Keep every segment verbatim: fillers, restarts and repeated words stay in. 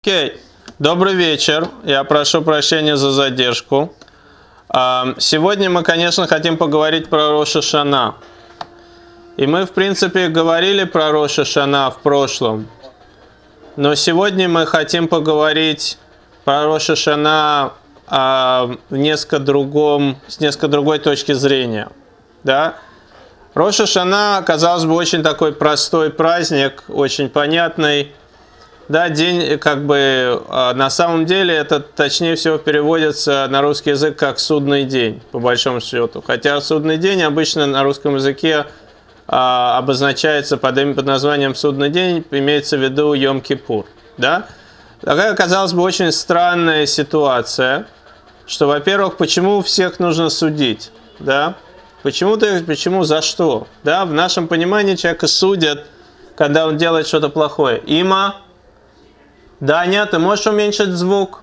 Окей, добрый вечер. Я прошу прощения за задержку. Сегодня мы, конечно, хотим поговорить про Рош ха-Шана. И мы, в принципе, говорили про Рош ха-Шана в прошлом. Но сегодня мы хотим поговорить про Рош ха-Шана в несколько другом, с несколько другой точки зрения. Да? Рош ха-Шана, казалось бы, очень такой простой праздник, очень понятный. Да, день, как бы, на самом деле, это, точнее всего, переводится на русский язык как судный день, по большому счету. Хотя судный день обычно на русском языке а, обозначается под, под названием судный день, имеется в виду Йом-Кипур. Да? Такая, казалось бы, очень странная ситуация, что, во-первых, почему всех нужно судить? Да? Почему-то, почему, за что? Да? В нашем понимании человека судят, когда он делает что-то плохое. Има. Даня, ты можешь уменьшить звук?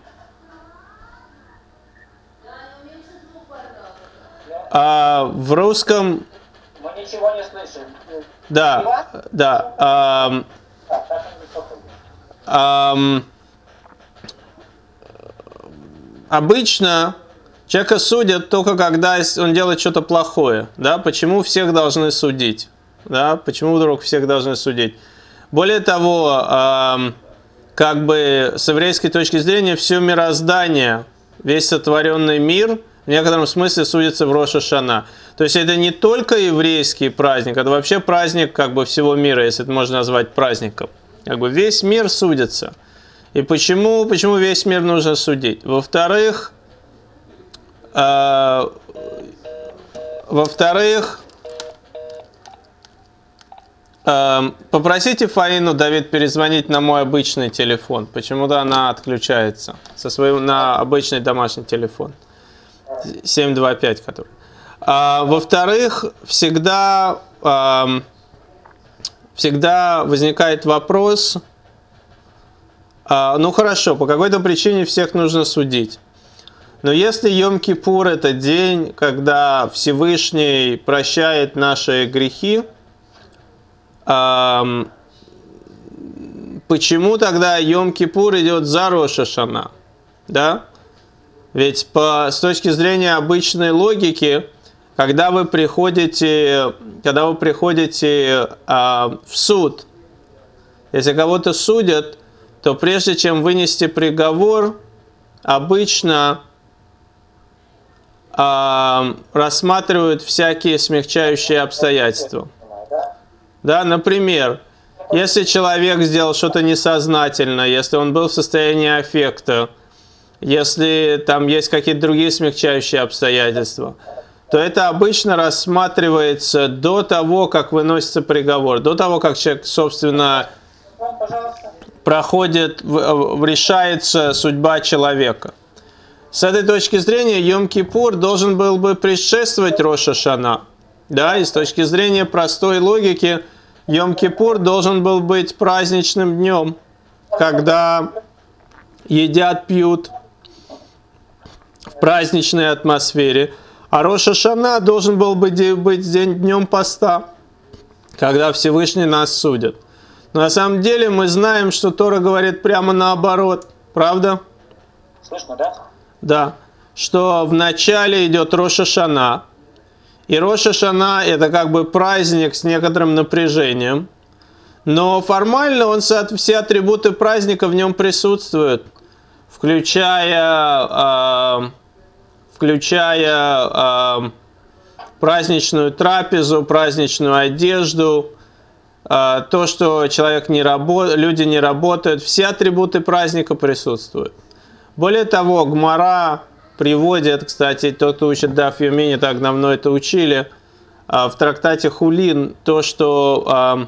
А, в русском... Мы ничего не слышим. Да, да. А, а, обычно человека судят только когда он делает что-то плохое. Да? Почему всех должны судить? Да? Почему вдруг всех должны судить? Более того... А, как бы с еврейской точки зрения все мироздание, весь сотворенный мир в некотором смысле судится в Рош ха-Шана. То есть это не только еврейский праздник, это вообще праздник как бы всего мира, если это можно назвать праздником. Как бы весь мир судится. И почему, почему весь мир нужно судить? Во-вторых, э, во-вторых, попросите Фаину, Давид, перезвонить на мой обычный телефон. Почему-то она отключается со своего, на обычный домашний телефон. семь два пять, который. А, во-вторых, всегда, а, всегда возникает вопрос, а, ну хорошо, по какой-то причине всех нужно судить. Но если Йом-Кипур это день, когда Всевышний прощает наши грехи, А, почему тогда Йом-Кипур идет за Рош ха-Шана? Да? Ведь по, с точки зрения обычной логики, когда вы приходите, когда вы приходите а, в суд, если кого-то судят, то прежде чем вынести приговор, обычно а, рассматривают всякие смягчающие обстоятельства. Да, например, если человек сделал что-то несознательно, если он был в состоянии аффекта, если там есть какие-то другие смягчающие обстоятельства, то это обычно рассматривается до того, как выносится приговор, до того, как человек, собственно, проходит, решается судьба человека. С этой точки зрения Йом-Кипур должен был бы предшествовать Рош ха-Шана. Да, и с точки зрения простой логики, Йом-Кипур должен был быть праздничным днем, когда едят, пьют в праздничной атмосфере. А Рош ха-Шана должен был быть день, днем поста, когда Всевышний нас судит. Но на самом деле мы знаем, что Тора говорит прямо наоборот. Правда? Слышно, да? Да. Что вначале идет Рош ха-Шана. И Рош ха-Шана это как бы праздник с некоторым напряжением, но формально он, все атрибуты праздника в нем присутствуют, включая, э, включая э, праздничную трапезу, праздничную одежду, э, то, что человек не работает, люди не работают, все атрибуты праздника присутствуют. Более того, Гмара приводит, кстати, тот, кто учит Даф Йоми, не так давно это учили, в трактате Хулин, то, что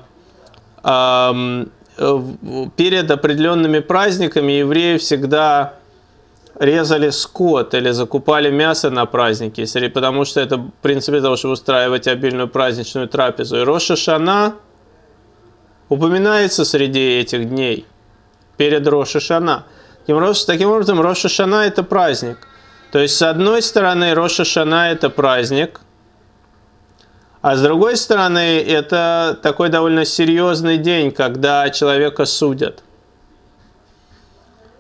перед определенными праздниками евреи всегда резали скот или закупали мясо на праздники, потому что это в принципе того, чтобы устраивать обильную праздничную трапезу. И Рош ха-Шана упоминается среди этих дней, перед Рош ха-Шана. Таким образом, Рош ха-Шана это праздник. То есть, с одной стороны, Рош ха-Шана это праздник, а с другой стороны, это такой довольно серьезный день, когда человека судят.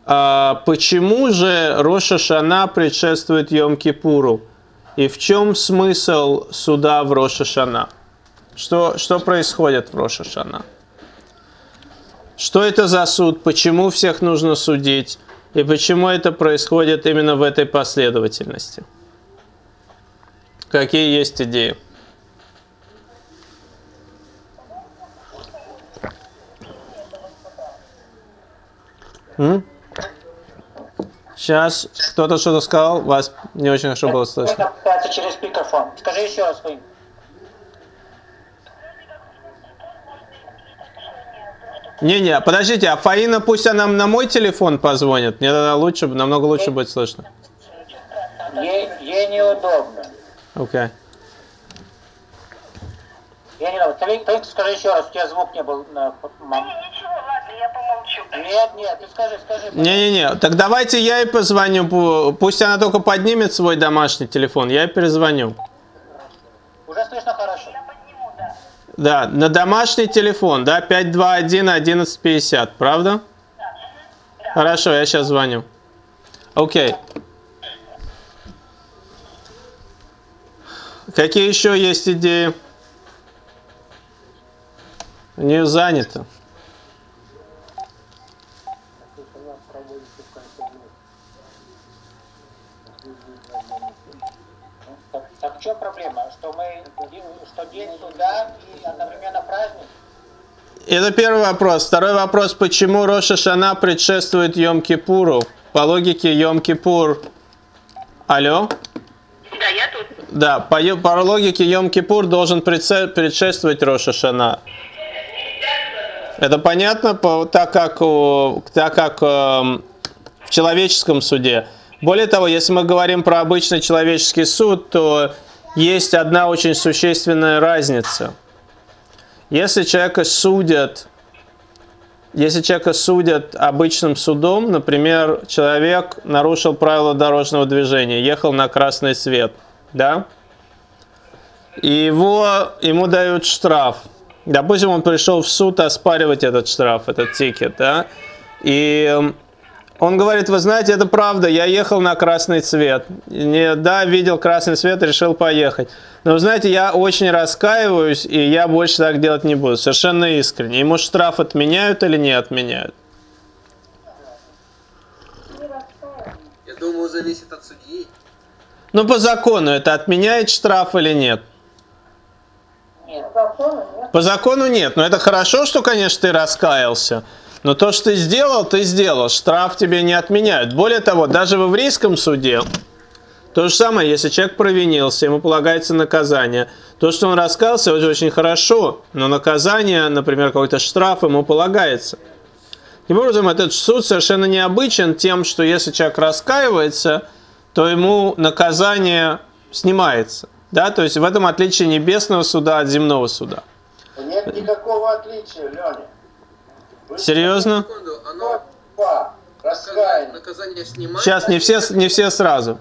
а, почему же Рош ха-Шана предшествует Йом-Кипуру? И в чем смысл суда в Рош ха-Шана? Что, что происходит в Рош ха-Шана? Что это за суд? Почему всех нужно судить? И почему это происходит именно в этой последовательности? Какие есть идеи? М? Сейчас кто-то что-то сказал, вас не очень хорошо было слышно. Это пытается через микрофон. Скажи еще раз свой. Не-не, подождите, а Фаина пусть она на мой телефон позвонит. Мне тогда лучше, намного лучше будет слышно. Ей, ей неудобно. Окей. Okay. Я не знаю. Ты, ты скажи еще раз, у тебя звук не был. На, мам. Не, ничего, ладно, я помолчу. Нет, нет, ты скажи, скажи. Не-не-не, так давайте я ей позвоню. Пусть она только поднимет свой домашний телефон, я ей перезвоню. Уже слышно хорошо. Я подниму, да. Да, на домашний телефон, да, пять два один одиннадцать пятьдесят, правда? Да. Да. Хорошо, я сейчас звоню. Окей. Okay. Какие еще есть идеи? У нее занято. Так, так в чем проблема? Что мы что день суда и одновременно праздник? Это первый вопрос. Второй вопрос, почему Рош ха-Шана предшествует Йом-Кипуру? По логике Йом-Кипур... Алло? Да, я тут. Да, по, по логике Йом-Кипур должен предшествовать Рош ха-Шана. Это понятно, по, так как, так как э, в человеческом суде. Более того, если мы говорим про обычный человеческий суд, то есть одна очень существенная разница. Если человека судят, если человека судят обычным судом, например, человек нарушил правила дорожного движения, ехал на красный свет, да, и его, ему дают штраф. Допустим, он пришел в суд оспаривать этот штраф, этот тикет, да, и он говорит, вы знаете, это правда, я ехал на красный цвет, не, да, видел красный свет, решил поехать, но, вы знаете, я очень раскаиваюсь, и я больше так делать не буду, совершенно искренне. Ему штраф отменяют или не отменяют? Я думаю, зависит от судьи. Ну, по закону это отменяет штраф или нет? Нет. По закону нет, но это хорошо, что, конечно, ты раскаялся, но то, что ты сделал, ты сделал, штраф тебе не отменяют. Более того, даже в еврейском суде, то же самое, если человек провинился, ему полагается наказание. То, что он раскаялся, это очень хорошо, но наказание, например, какой-то штраф ему полагается. Таким образом, этот суд совершенно необычен тем, что если человек раскаивается, то ему наказание снимается. Да? То есть в этом отличие небесного суда от земного суда. Нет никакого отличия, Леня. Вы Серьезно? Секунду, оно раскаяние. наказание снимает. Сейчас не все, не все сразу.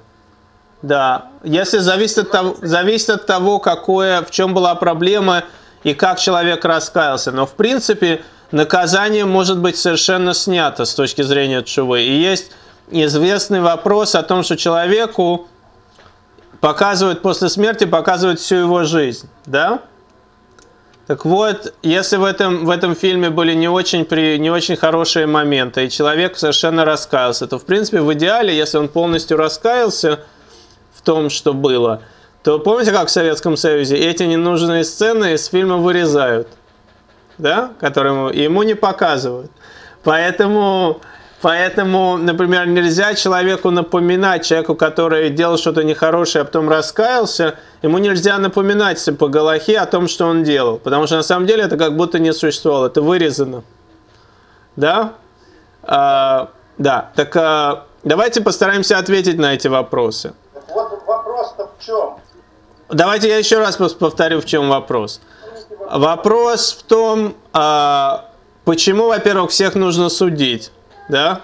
Да, если зависит от того, зависит от того, какое, в чем была проблема и как человек раскаялся. Но в принципе наказание может быть совершенно снято с точки зрения тшувы. И есть известный вопрос о том, что человеку показывают после смерти, показывают всю его жизнь, да? Так вот, если в этом, в этом фильме были не очень, при, не очень хорошие моменты, и человек совершенно раскаялся, то в принципе в идеале, если он полностью раскаялся в том, что было, то помните, как в Советском Союзе эти ненужные сцены из фильма вырезают, да, которые ему, ему не показывают. Поэтому, поэтому, например, нельзя человеку напоминать, человеку, который делал что-то нехорошее, а потом раскаялся, ему нельзя напоминать по галахе о том, что он делал, потому что на самом деле это как будто не существовало, это вырезано. Да? А, да, так а, давайте постараемся ответить на эти вопросы. Вот вопрос-то в чем? Давайте я еще раз повторю, в чем вопрос. Вопрос в том, а, почему, во-первых, всех нужно судить, да?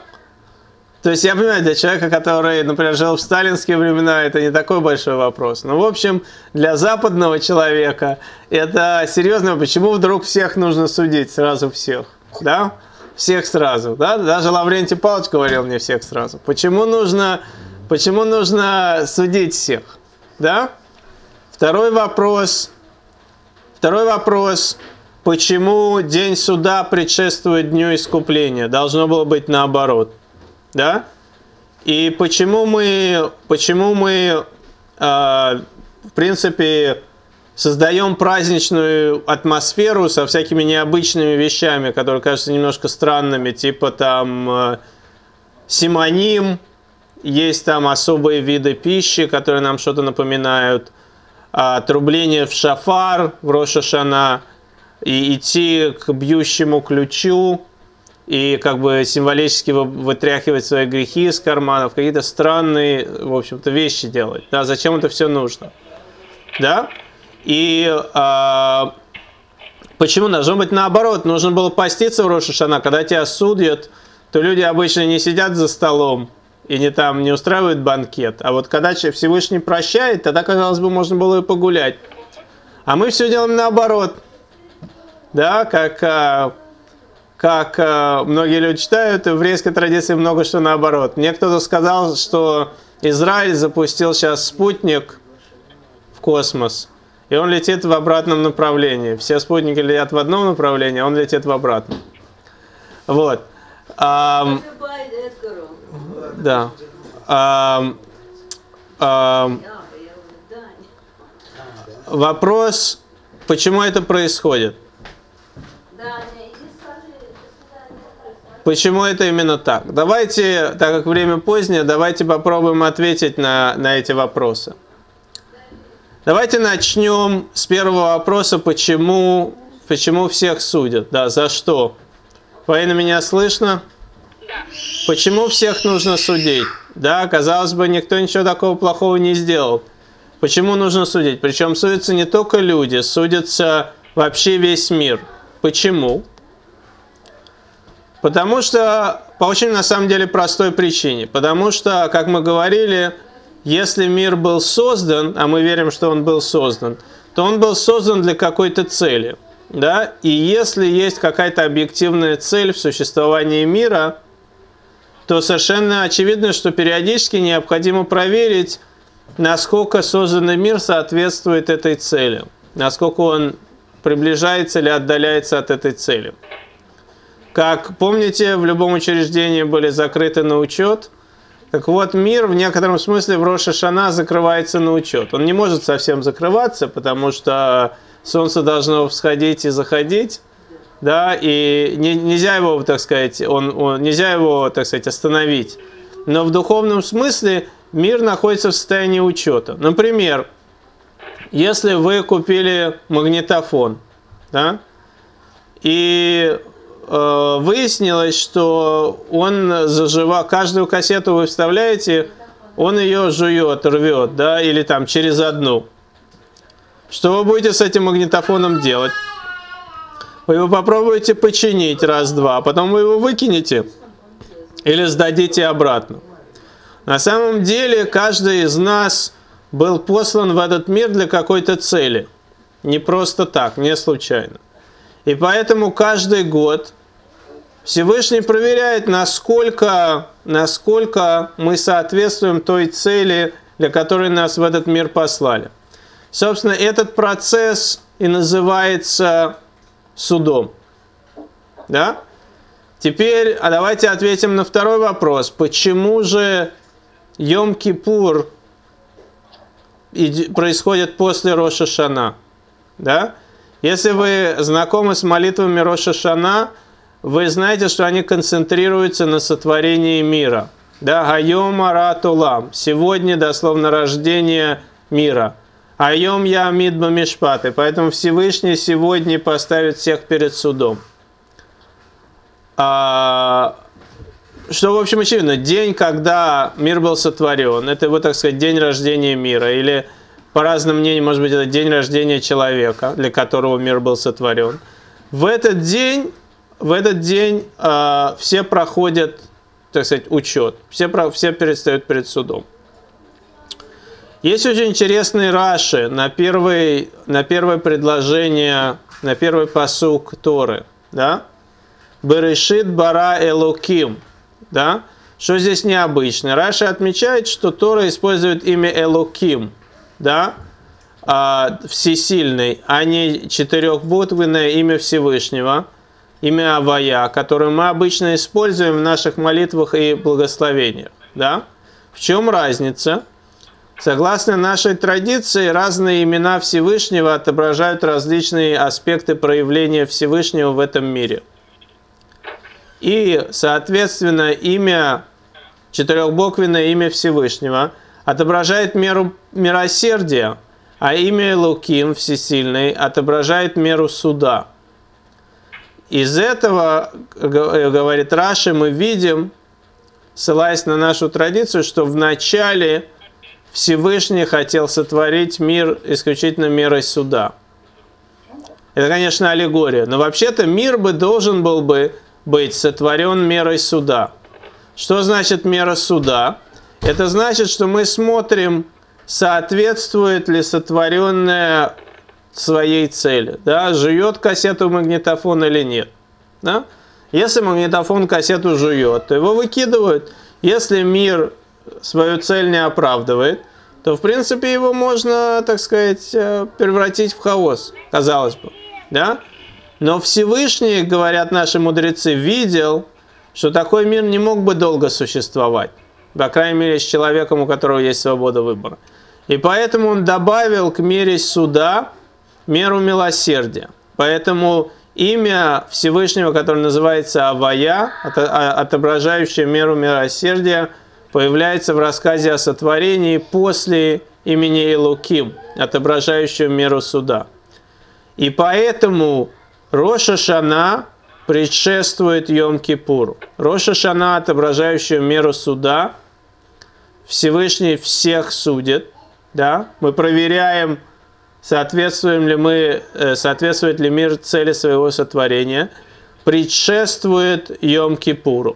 То есть я понимаю, для человека, который, например, жил в сталинские времена, это не такой большой вопрос. Но, в общем, для западного человека это серьезно, почему вдруг всех нужно судить, сразу всех, да? всех сразу. Да? Даже Лаврентий Павлович говорил не всех сразу. Почему нужно, почему нужно судить всех? Да? Второй вопрос. Второй вопрос. Почему день суда предшествует дню искупления? Должно было быть наоборот. Да? И почему мы, почему мы э, в принципе, создаем праздничную атмосферу со всякими необычными вещами, которые кажутся немножко странными, типа там э, симоним, есть там особые виды пищи, которые нам что-то напоминают, а, трубление в шафар в Рош ха-Шана, и идти к бьющему ключу, и как бы символически вытряхивать свои грехи из карманов, какие-то странные, в общем-то, вещи делать. Да, зачем это все нужно? Да? И а, почему? Должно быть наоборот. Нужно было поститься в Рош ха-Шана. Когда тебя судят, то люди обычно не сидят за столом и не, там, не устраивают банкет. А вот когда Всевышний прощает, тогда, казалось бы, можно было и погулять. А мы все делаем наоборот. Да, как, как многие люди читают, в еврейской традиции много что наоборот. Мне кто-то сказал, что Израиль запустил сейчас спутник в космос, и он летит в обратном направлении. Все спутники летят в одном направлении, а он летит в обратном. Вот. Um, да. Um, um, вопрос, почему это происходит? Почему это именно так? Давайте, так как время позднее, давайте попробуем ответить на, на эти вопросы. Давайте начнем с первого вопроса, почему, почему всех судят, да, за что? Фаина, меня слышно? Да. Почему всех нужно судить? Да, казалось бы, никто ничего такого плохого не сделал. Почему нужно судить? Причем судятся не только люди, судятся вообще весь мир. Почему? Потому что, по очень на самом деле простой причине. Потому что, как мы говорили, если мир был создан, а мы верим, что он был создан, то он был создан для какой-то цели. Да? И если есть какая-то объективная цель в существовании мира, то совершенно очевидно, что периодически необходимо проверить, насколько созданный мир соответствует этой цели, насколько он приближается или отдаляется от этой цели. Как помните, в любом учреждении были закрыты на учет. Так вот, мир в некотором смысле в Рош ха-Шана закрывается на учет. Он не может совсем закрываться, потому что солнце должно всходить и заходить, да, и не, нельзя его, так сказать, он, он, нельзя его, так сказать, остановить. Но в духовном смысле мир находится в состоянии учета. Например, если вы купили магнитофон, да, и э, выяснилось, что он зажива, каждую кассету вы вставляете, он ее жует, рвет, да, или там через одну. Что вы будете с этим магнитофоном делать? Вы его попробуете починить раз-два, а потом вы его выкинете или сдадите обратно. На самом деле, каждый из нас был послан в этот мир для какой-то цели. Не просто так, не случайно. И поэтому каждый год Всевышний проверяет, насколько, насколько мы соответствуем той цели, для которой нас в этот мир послали. Собственно, этот процесс и называется судом. Да? Теперь а давайте ответим на второй вопрос. Почему же Йом-Кипур происходит после Рош ха-Шана? Да? Если вы знакомы с молитвами Рош ха-Шана, вы знаете, что они концентрируются на сотворении мира. Да? Хайом арат олам. Сегодня, дословно, рождение мира. Айом яамид бамишпат. И поэтому Всевышний сегодня поставит всех перед судом. А, что, в общем, очевидно, день, когда мир был сотворен, это его, так сказать, день рождения мира. Или, по разным мнениям, может быть, это день рождения человека, для которого мир был сотворен. В этот день, в этот день а, все проходят, так сказать, учет. Все, все предстают перед судом. Есть очень интересный Раши на, первый, на первое предложение, на первый пасук Торы. Да? Берешит бара элоким. Да? Что здесь необычно? Раши отмечает, что Тора использует имя Элоким, да? а, всесильный, а не четырехбуквенное имя Всевышнего, имя Авая, которое мы обычно используем в наших молитвах и благословениях. Да? В чем разница? Согласно нашей традиции, разные имена Всевышнего отображают различные аспекты проявления Всевышнего в этом мире. И, соответственно, имя, четырехбуквенное имя Всевышнего отображает меру милосердия, а имя Элоким, всесильный, отображает меру суда. Из этого, говорит Раши, мы видим, ссылаясь на нашу традицию, что вначале Всевышний хотел сотворить мир исключительно мерой суда. Это, конечно, аллегория, но вообще-то мир бы должен был бы быть сотворен мерой суда. Что значит мера суда? Это значит, что мы смотрим, соответствует ли сотворенное своей цели. Да? Жует кассету магнитофон или нет. Да? Если магнитофон кассету жует, то его выкидывают. Если мир свою цель не оправдывает, то в принципе его можно, так сказать, превратить в хаос, казалось бы. Да? Но Всевышний, говорят наши мудрецы, видел, что такой мир не мог бы долго существовать. По крайней мере, с человеком, у которого есть свобода выбора. И поэтому он добавил к мере суда меру милосердия. Поэтому имя Всевышнего, которое называется Авая, отображающее меру милосердия, появляется в рассказе о сотворении после имени Элоким, отображающего меру суда. И поэтому Рош ха-Шана предшествует Йом-Кипуру. Рош ха-Шана, отображающую меру суда, Всевышний всех судит. Да? Мы проверяем, соответствуем ли мы, соответствует ли мир цели своего сотворения. Предшествует Йом-Кипуру.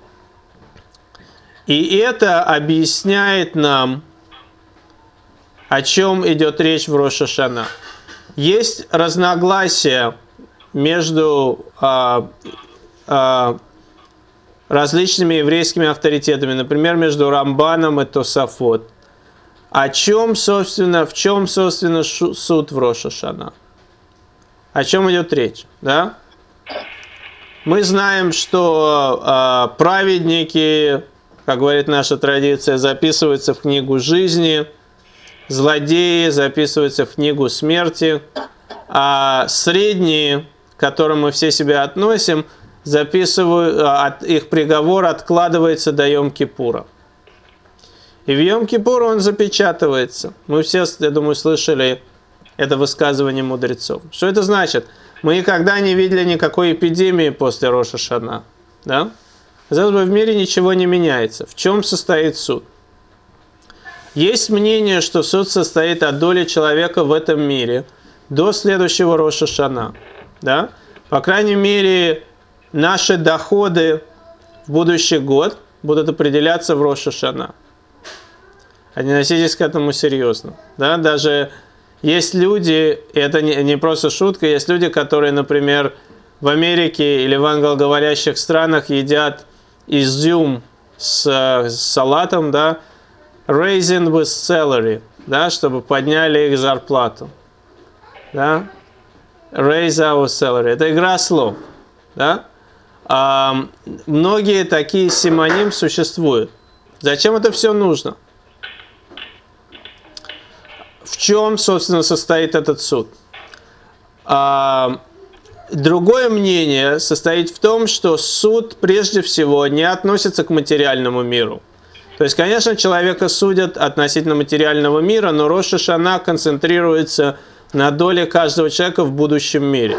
И это объясняет нам, о чем идет речь в Рош ха-Шана. Есть разногласия между а, а, различными еврейскими авторитетами, например, между Рамбаном и Тосафот. О чем, собственно, в чем, собственно, суд в Рош ха-Шана? О чем идет речь? Да? Мы знаем, что а, праведники, как говорит наша традиция, записываются в книгу жизни, злодеи записываются в книгу смерти, а средние, к которым мы все себя относим, записывают, их приговор откладывается до Йом-Кипура. И в Йом-Кипур он запечатывается. Мы все, я думаю, слышали это высказывание мудрецов. Что это значит? Мы никогда не видели никакой эпидемии после Рош ха-Шана. Да? Казалось бы, в мире ничего не меняется. В чем состоит суд? Есть мнение, что суд состоит от доли человека в этом мире до следующего Рош ха-Шана. Да? По крайней мере, наши доходы в будущий год будут определяться в Рош ха-Шана. Относитесь к этому серьезно. Да? Даже есть люди, и это не, не просто шутка, есть люди, которые, например, в Америке или в англоговорящих странах едят изюм с, с салатом, да, raising with salary, да, чтобы подняли их зарплату. Да? Raise our salary. Это игра слов. Да? А, многие такие синоним существуют. Зачем это все нужно? В чем, собственно, состоит этот суд? А, другое мнение состоит в том, что суд прежде всего не относится к материальному миру. То есть, конечно, человека судят относительно материального мира, но Рош ха-Шана концентрируется на доле каждого человека в будущем мире.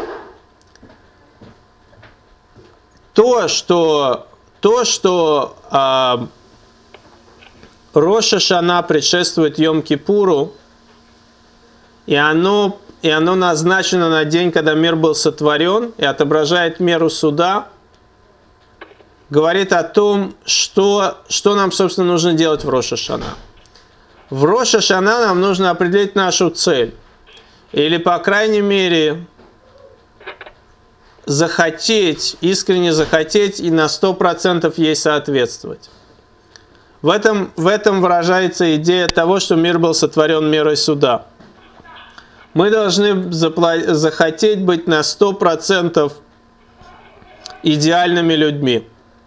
То, что, то, что а, Рош ха-Шана предшествует Йом-Кипуру, и оно, и оно назначено на день, когда мир был сотворен, и отображает меру суда, говорит о том, что, что нам, собственно, нужно делать в Рош ха-Шана. В Рош ха-Шана нам нужно определить нашу цель. Или, по крайней мере, захотеть, искренне захотеть и на сто процентов ей соответствовать. В этом, в этом выражается идея того, что мир был сотворен мерой суда. Мы должны запла- захотеть быть на сто процентов идеальными людьми.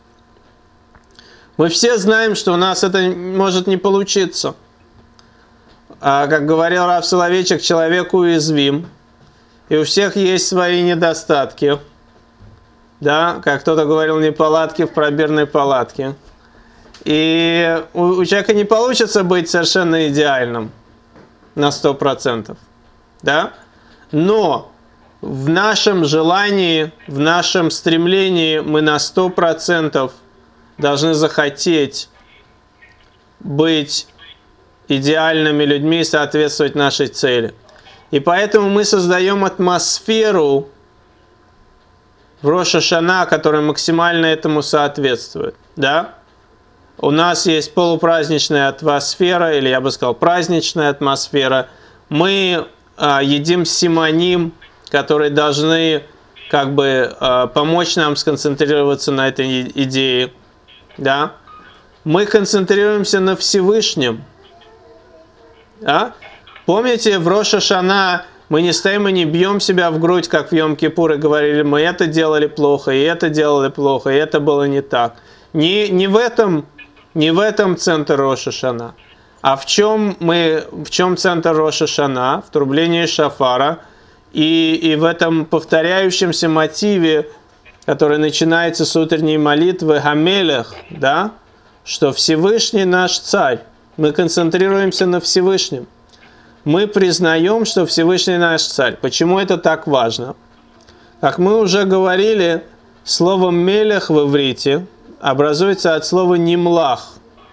Мы все знаем, что у нас это может не получиться. А, как говорил Рав Соловейчик, человек уязвим. И у всех есть свои недостатки. Да, как кто-то говорил, неполадки в пробирной палатке. И у, у человека не получится быть совершенно идеальным на сто процентов. Да? Но в нашем желании, в нашем стремлении мы на сто процентов должны захотеть быть идеальными людьми и соответствовать нашей цели. И поэтому мы создаем атмосферу в Рош ха-Шана, которая максимально этому соответствует. Да? У нас есть полупраздничная атмосфера, или я бы сказал праздничная атмосфера. Мы а, едим симоним, которые должны как бы а, помочь нам сконцентрироваться на этой идее. Да? Мы концентрируемся на Всевышнем. Да? Помните, в Рош ха-Шана мы не стоим и не бьем себя в грудь, как в Йом-Кипур, и говорили, мы это делали плохо, и это делали плохо, и это было не так. Не, не, в, этом, не в этом центр Рош ха-Шана. А в чем, мы, в чем центр Рош ха-Шана? В трублении шафара. И, и в этом повторяющемся мотиве, который начинается с утренней молитвы Гамелех, да? Что Всевышний наш царь. Мы концентрируемся на Всевышнем. Мы признаем, что Всевышний наш царь. Почему это так важно? Как мы уже говорили, слово «мелех» в иврите образуется от слова «нимлах».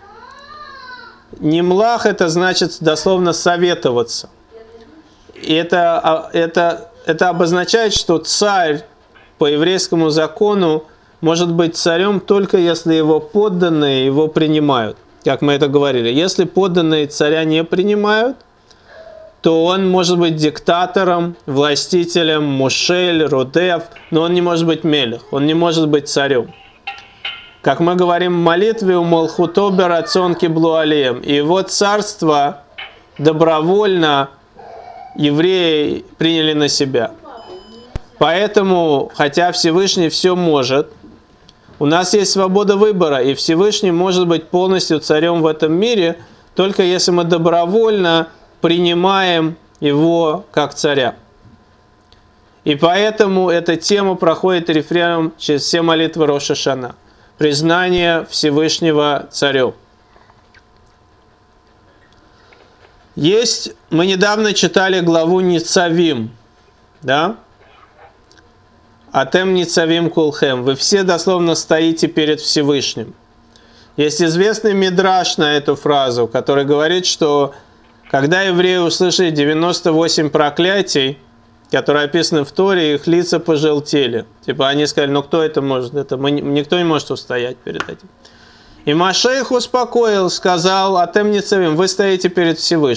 «Нимлах» это значит дословно «советоваться». И это, это, это обозначает, что царь по еврейскому закону может быть царем только если его подданные его принимают. Как мы это говорили. Если подданные царя не принимают, то он может быть диктатором, властителем, мушель, родев, но он не может быть мелех, он не может быть царем. Как мы говорим в молитве, у Малхуто берацон киблу алеем, и его царство добровольно евреи приняли на себя. Поэтому, хотя Всевышний все может, у нас есть свобода выбора, и Всевышний может быть полностью царем в этом мире, только если мы добровольно принимаем его как царя. И поэтому эта тема проходит рефреном через все молитвы Рош ха-Шана. Признание Всевышнего царем. Есть, мы недавно читали главу Ницавим, да? Атем Ницавим кулхем. Вы все дословно стоите перед Всевышним. Есть известный мидраш на эту фразу, который говорит, что когда евреи услышали девяносто восемь проклятий, которые описаны в Торе, их лица пожелтели. Типа они сказали, ну кто это может? Это мы, никто не может устоять перед этим. И Моше их успокоил, сказал, Атем Ницавим, вы стоите перед Всевышним.